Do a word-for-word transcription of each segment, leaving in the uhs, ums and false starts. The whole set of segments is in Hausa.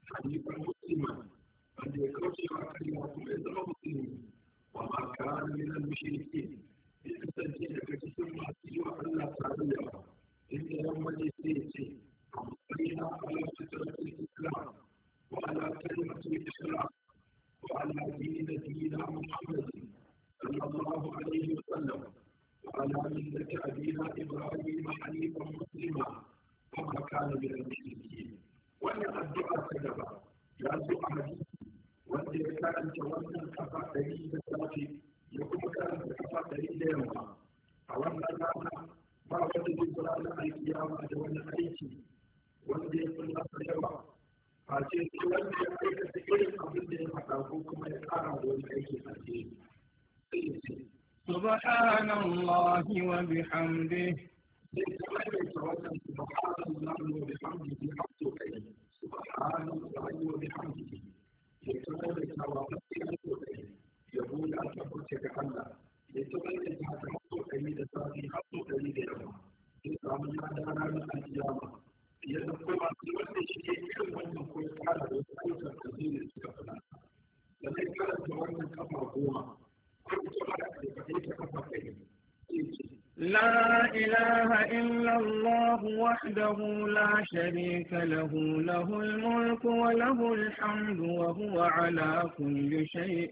حنيفا مسلما أن يكوشي كلمة إذا مسلم وما كان من المشركين إن تنجيك تسمى سوى الله تعالى إن يوم يسيتي أمضينا على فطرة الإسلام وعلى كلمة الإخلاص وعلى دين دين محمد صلى الله عليه وسلم وعلى ملة أبينا إبراهيم حنيفا مسلما وما كان من المشركين وأن الدعاء كذب يا دعاء wanda ya karanta wannan kafa ɗari da safe ya kuma karanta kafa ɗari da yamma a wannan rana ba wanda zai zura na alkiyama da wani aiki wanda ya fi nasa yawa a ce sai wanda ya aikata irin abin da ya faɗa ko kuma ya ƙara da wani aiki a ce sai ya ce سبحان الله وبحمده sai ta maimaita wannan subhanallahi wa bihamdihi har sau ɗari subhanallahi wa bihamdihi ya tabbata da cewa gaskiya ko dai ya bude a tabbata ga Allah ya tabbata da haka hasso dai da safi hasso dai da yamma ya samu ya da ranar alkiyama ya da kuma wanda shi ke irin wannan ko ya kara da wasu ayyukan da zai ne suka fada da zai karanta wannan kafa goma ko ita ma da ya faɗi ta kafa kai لا إله إلا الله وحده لا شريك له له الملك وله الحمد وهو على كل شيء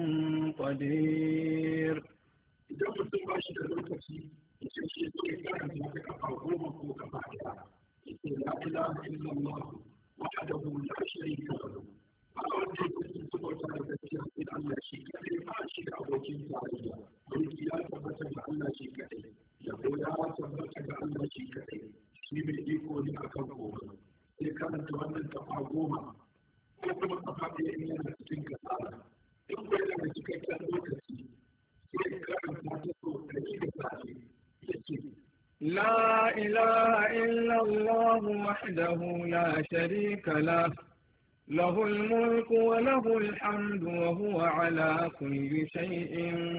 قدير. إذا كنت ماشي كذلك يتشي كان هناك أقوم وكفاية لا إله إلا الله وحده لا شريك له. أقول لك أن تقول هذا الشيء إن الله شيء كثير ما شيء أبو جنس عليه والقيام ثبت الله شيء كثير يقول يا ثبت الله شيء كثير شيء يقول لك أقوم إذا كانت تمنى تقوم وكما تفعل إن الله تلك الآية إن كنت تلك الوقت إذا كانت لا تقول تلك الآية لا إله إلا الله وحده لا شريك له له الملك وله الحمد وهو على كل شيء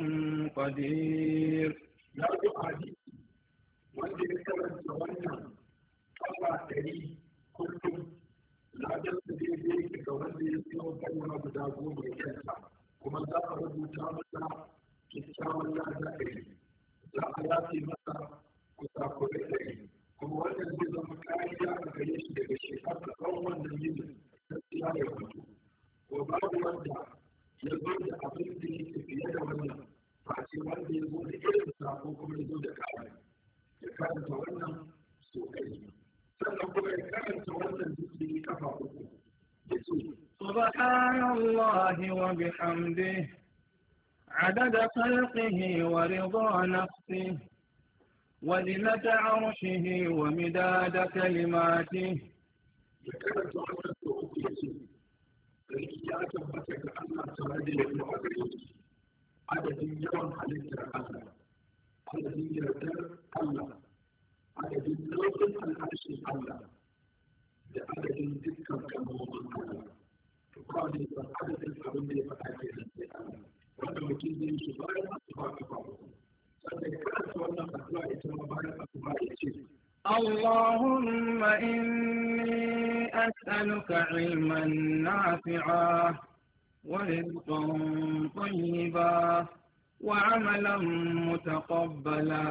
قدير. لا يعادي wanda ya karanta wannan kafa ɗari kullum ladan da zai zai yake ga wanda ya siyo kalma guda goma ya kyanta kuma za a rubuta masa kyakkyawan lada ɗari za a yafe masa kusakurai ɗari kuma wannan zai zama kariya a gare shi daga shekar da tsawon wannan yinin gaskiya ya mutu ko babu wanda ya zo da abin da yake fiye da wannan face wanda ya zo da irin sa ko kuma ya zo da kayan ya karanta wannan so kai sannan kuma ya karanta wannan zikiri kafa uku ya ce سبحان الله وبحمده عدد خلقه ورضا نفسه وزنة عرشه ومداد كلماته. ya karanta wannan so uku ya ce sarki ya tabbata ga Allah tare da yabo a gare shi adadin yawan halittar Allah adadin yardar Allah adadin nau'in al'arshin Allah da adadin dukkan kalmomin Allah to ba ne ba adadin abin da ya faɗa ke nan sai Allah wanda mutum zai shi bayan asuba ka ba sannan ya karanta wannan addu'a ita ma bayan asuba ya ce اللهم إني أسألك علما نافعا ورزقا طيبا وعملا متقبلا.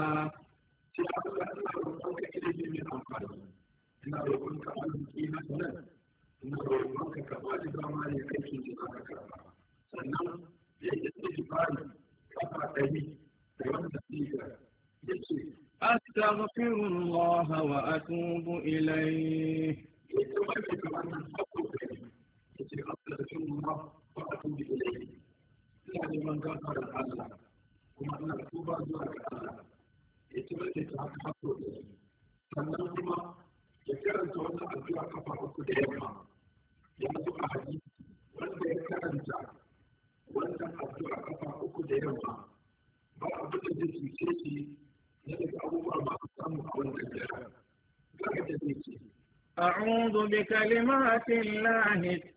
ina roƙonka arziki na sanar ina roƙonka ka ba da dama ne aiki da za ka karɓa sannan ya yi istighfari kafa ɗari da wanda siga ya ce أستغفر الله وأتوب إليه. ya ce wanda ka wannan haƙo ɗari ya ce أستغفر الله وأتوب إليه ina neman gafarar Allah kuma ina tuba zuwa ga Allah ya ce wanda ka haka haƙo ɗari sannan kuma ya karanta wannan addu'a kafa uku da yamma ya zo a hadisi wanda ya karanta wannan addu'a kafa uku da yamma ba abin da zai cuce shi na daga abubuwa masu samu a wannan jira ga da zai ce أعوذ بكلمات الله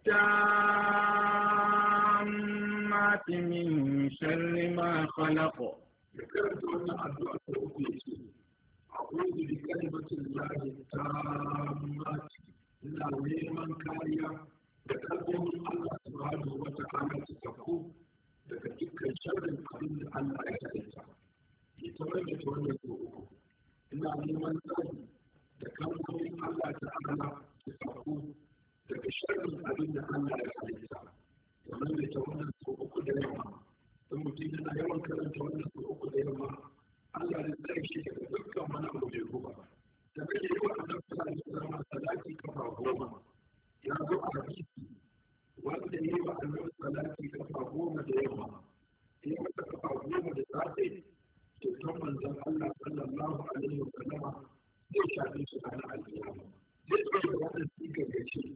التامات من شر ما خلق. ya karanta wannan addu'a ta uku ya ce أعوذ بكلمة الله التامة إلا ويمن كاريا da kalmomin Allah subhanahu wa ta'ala su sauko daga dukkan sharrin abin da Allah ya halitta. Ita wanda ta wannan so uku. Ina neman tsari da kalmomin Allah ta'ala su sauko daga sharrin abin da Allah ya halitta. Wannan da ta wannan so uku da yamma. Don mutum yana yawan karanta wannan so uku da yamma, Allah ya tsare shi daga dukkan wani abu mai guba. Da kake yi wa annabi sallallahu alaihi wasallam salati kafa goma. Ya zo a hadisi wanda yi wa annabi salati kafa goma da yamma, ya masa kafa goma da safe, to don manzon Allah sallallahu alaihi wasallam zai shafe su a ranar alkiyama. Zai tsaye da wannan sigar da ce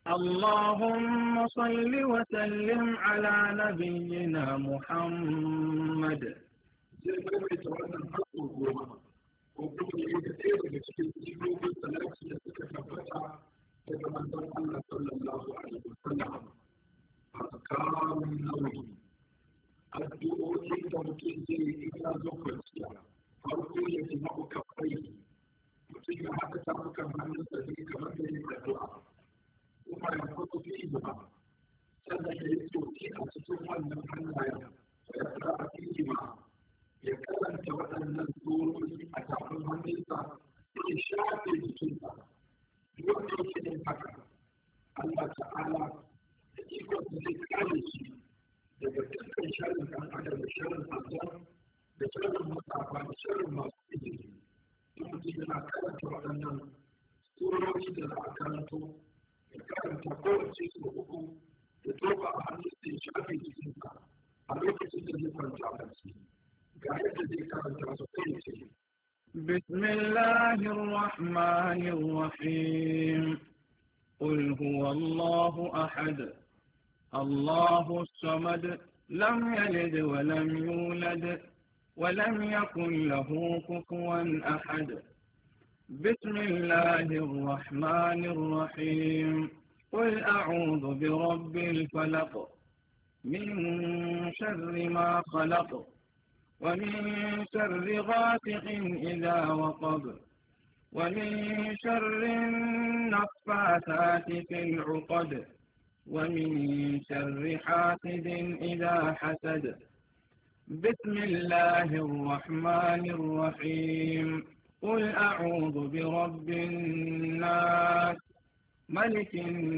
اللهم صل وسلم على نبينا محمد. zai maimaita wannan haƙo goma ko kuma ya yi da ɗaya daga cikin sigogin salati da suka tabbata daga manzon Allah sallallahu alaihi wasallam. Azkarun nauyi, addu'o'i da mutum zai yi in ya zo kwanciya, farko ya ji ma'uka fai, mutum ya haka tafukan hannunsa ne kamar da yin addu'a, kuma ya kwato fi ba, sannan ya yi tsoki a cikin wannan hannayen, ya tsara a fi ba, ya karanta waɗannan tsoroni a tafin hannunsa, ya shafe jikinsa. Duk da yake yin haka, Allah ta'ala da ikon da zai kare shi daga dukkan sharrin ɗan adam da sharrin aljan da sharrin matsafa da sharrin masu ilimi. Duk mutum yana karanta waɗannan surori da za a karanto, ya karanta kowace su uku, ya tofa a hannunsa ya shafe jikinsa a lokacin da zai kwanta barci. Ga yadda zai karanta su kai ce. بسم الله الرحمن الرحيم. قل هو الله أحد الله الصمد لم يلد ولم يولد ولم يكن له كفوا أحد. بسم الله الرحمن الرحيم. قل أعوذ برب الفلق من شر ما خلق ومن شر غاسق إذا وقب ومن شر النفاثات في العقد ومن شر حاسد إذا حسد. بسم الله الرحمن الرحيم. قل أعوذ برب الناس ملك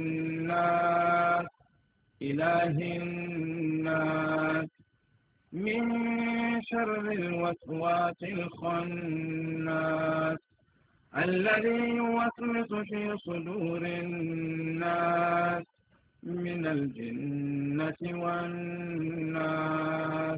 الناس إله الناس من شر الوسواس الخناس الذي يوسوس في صدور الناس من الجنة والناس.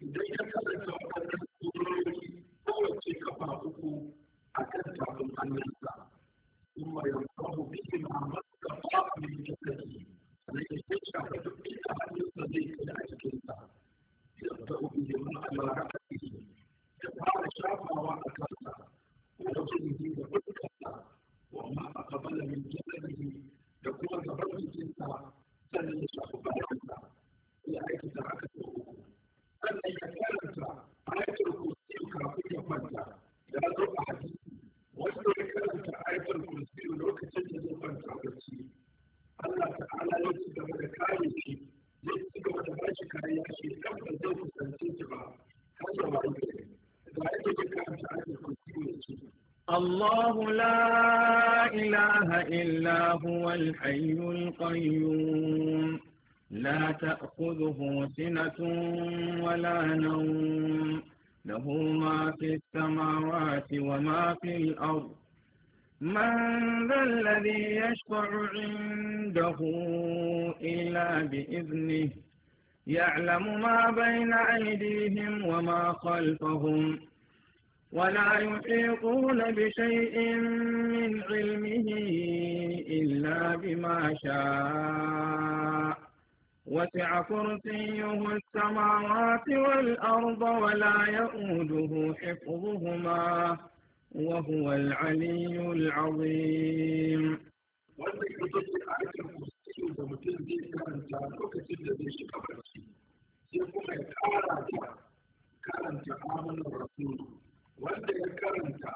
ثم ينصب به مع ما استطاع من جسده ليستشعر بها أن يستضيف إلى أجلسه. يبدأ بهما على رأسه يفعل شافا وأكلته ووجهه وبكته وما أقبل من جسده يكون قبل جنسه سنة يشرح بعدها إلى آية تركته سنة يكلمت آية الكرسي كافية فجأة يا ذو أحاديث وجدوا يكلمت آية الكرسي لو كتبت زفنت عبدتي الله تعالى يتبع ذكائي يتبع ذكائي كاياشي كم زي kusance ba har yawa ita ga yadda ke karanta ayatul kursi ne ce الله لا إله إلا هو الحي القيوم لا تأخذه سنة ولا نوم له ما في السماوات وما في الأرض. من ذا الذي يشفع عنده إلا بإذنه يعلم ما بين أيديهم وما خلفهم ولا يحيطون بشيء من علمه إلا بما شاء وسع كرسيه السماوات والأرض ولا يؤوده حفظهما وهو العلي العظيم. wanda ke cikin ayatul kursi da mutum zai karanta lokacin da zai shiga barci sai kuma ya kara da karanta amanar rasulu wanda ya karanta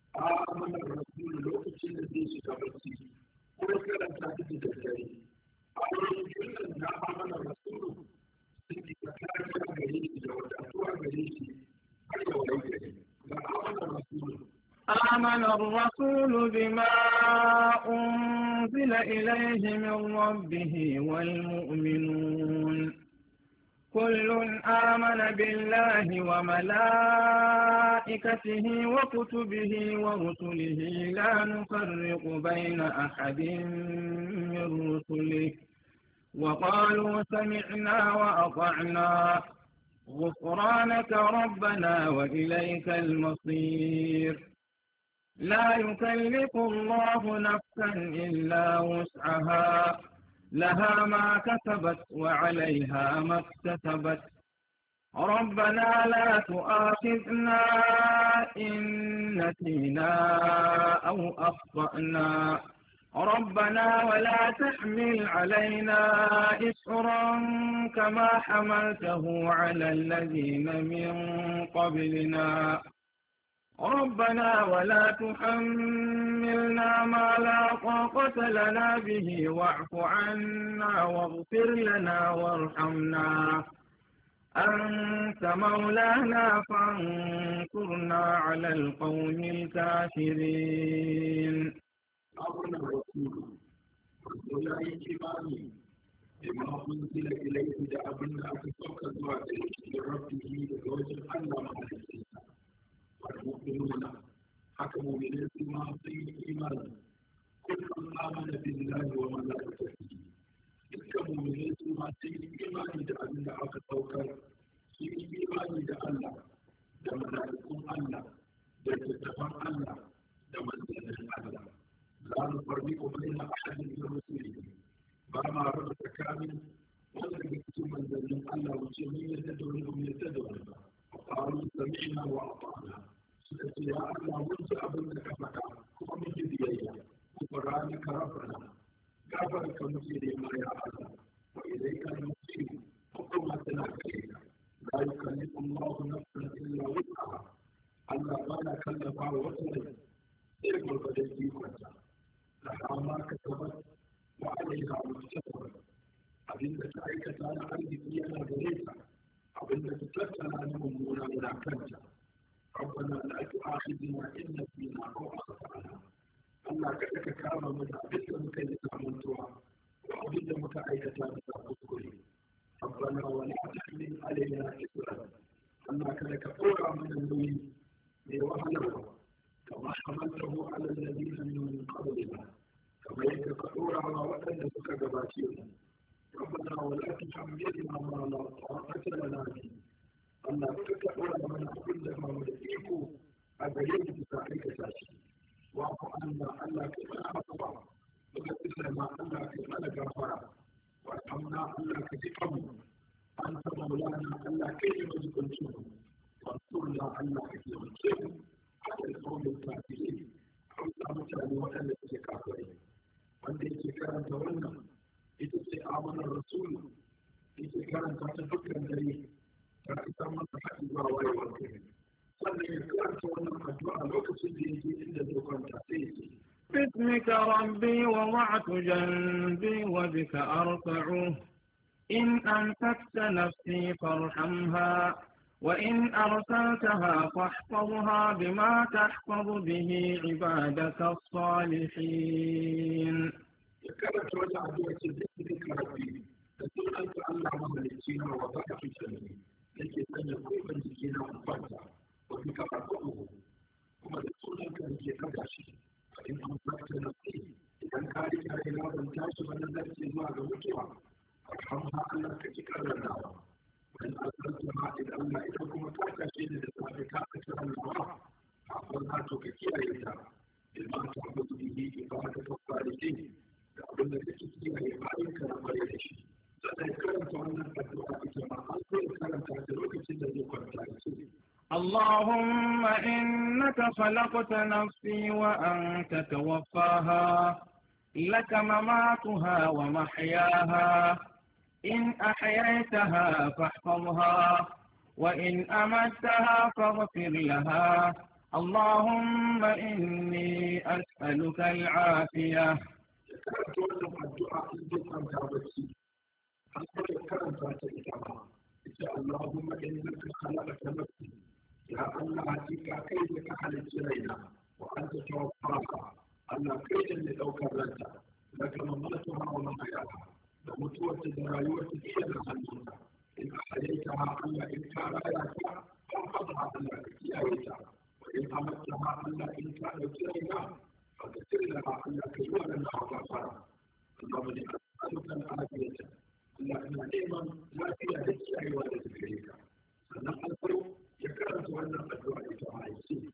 amanar rasulu lokacin da zai shiga barci ko ya karanta ta da daddare أولئك الذين آمن الرسول سنتي تكاد غريب وتأتوا غريب أي وليك آمن الرسول آمن الرسول بما أنزل إليه من ربه والمؤمنون كل آمن بالله وملائكته وكتبه ورسله لا نفرق بين أحد من رسله وقالوا سمعنا وأطعنا غفرانك ربنا وإليك المصير لا يكلف الله نفسا إلا وسعها لها ما كسبت وعليها ما اكتسبت ربنا لا تؤاخذنا إن نسينا أو أخطأنا ربنا ولا تحمل علينا إصرا كما حملته على الذين من قبلنا ربنا ولا تحملنا ما لا طاقة لنا به واعف عنا واغفر لنا وارحمنا أنت مولانا فانصرنا على القوم الكافرين. آمن الرسول ولا إيماني بما أنزل إليه دعبنا أكثر كذوات لربه لوجه الله عليه والمؤمنون حكموا من ما في إيمان كل آمن بالله وملائكته حكموا من ما في إيمان دعبنا أكثر في إيمان دعالله دملائكم الله دمتفر الله دمتفر الله لا نفرق بين أحد من رسله بما ربط كامل ولا يكتم من ذنب الله وجميع يتدعونهم يتدعون وقالوا سمعنا وأطعنا سنتي يا الله وانت أبنك فتا ومن جديا غفرانك ربنا غفرك مجيد ما يا الله وإليك المصير وقوتنا إليك لا يكلف الله نفسا إلا وسعها الله ولا كلف وسعها سيقول بديتي كنت لها ما كسبت وعليها ما اكتسبت abinda ta aikata na arziki yana gare ta abinda ta tattala na mummuna yana kanta rabbana la tu'akhidna in nasina aw akhtana Allah kada ka kama mu da abin da muka yi kamantuwa ko abin da muka aikata da kuskure rabbana wa la tahmil alaina isran Allah kada ka dora mana nauyi mai wahalarwa kama hamaltahu ala alladhina min qablina kama yadda ka dora wa waɗanda suka gabace mu ربنا ولا تحملنا ما لا طاقة لنا به الله تكبر من كل ما ملكه أبيت بتعليك ساشي واعف عنا الله كما أطبع وكتب ما الله كما غفر وارحمنا الله كتفهم أنت مولانا الله كيف كنتم وانصرنا الله كيف كنتم على القوم الكافرين أو تعمل وأن الكافرين وأن يتكلم تولنا ita ce amanar rasulu ita karanta ta dukkan dare ta isa masa haɗi ba wayewar kai sannan ya karanta wannan addu'a lokacin da yake inda zai kwanta sai ya ce باسمك ربي وضعت جنبي وبك أرفعه إن أمسكت نفسي فارحمها وإن أرسلتها فاحفظها بما تحفظ به عبادك الصالحين. karanta wata addu'a ce da take karafi da sunan ta Allah mahalicci na wa baka kitani yake sanya koban jiki na kwanta wa duka farko kuma da sunan ka yake kaga shi a in an fata na sai idan ka rika rai na ban tashi ba nan zai zuwa ga mutuwa alhamdulillah Allah ka ji karranawa wani alƙalta ma idan Allah idan kuma ka tashi da safe ka ka karranawa a farka to ka kiyaye ta idan ta mutu bihi ibada ta salihin da abin da kake kiyaye bayan ka na bare da shi sannan karanta wannan addu'a ita ma an so karanta ta lokacin da zai kwanta ce اللهم إنك خلقت نفسي وأنت توفاها لك مماتها ومحياها إن أحييتها فاحفظها وإن أمتها فاغفر لها اللهم إني أسألك العافية karanta wannan addu'a in zai kwanta bacci an sake karanta ta ita ma ita Allahumma innaka khalaqta nafsi ya Allah hakika kai da ka halicci raina wa anta tawaffaha Allah kai da ne daukar ranta laka mamatuha wa mahayaha da mutuwar ta da rayuwar ta iya da hannunka in ahyaitaha Allah in ka raya ta fahimta Allah ka kiyaye ta wa in amattaha Allah in ka dauki raina fa ka tsira Allah ka yi wa Allah gafara Allahumma inni as'aluka al-afiyata Allah ina neman lafiya da kiyayewa da gare ka sannan an ya karanta wannan addu'a ita ma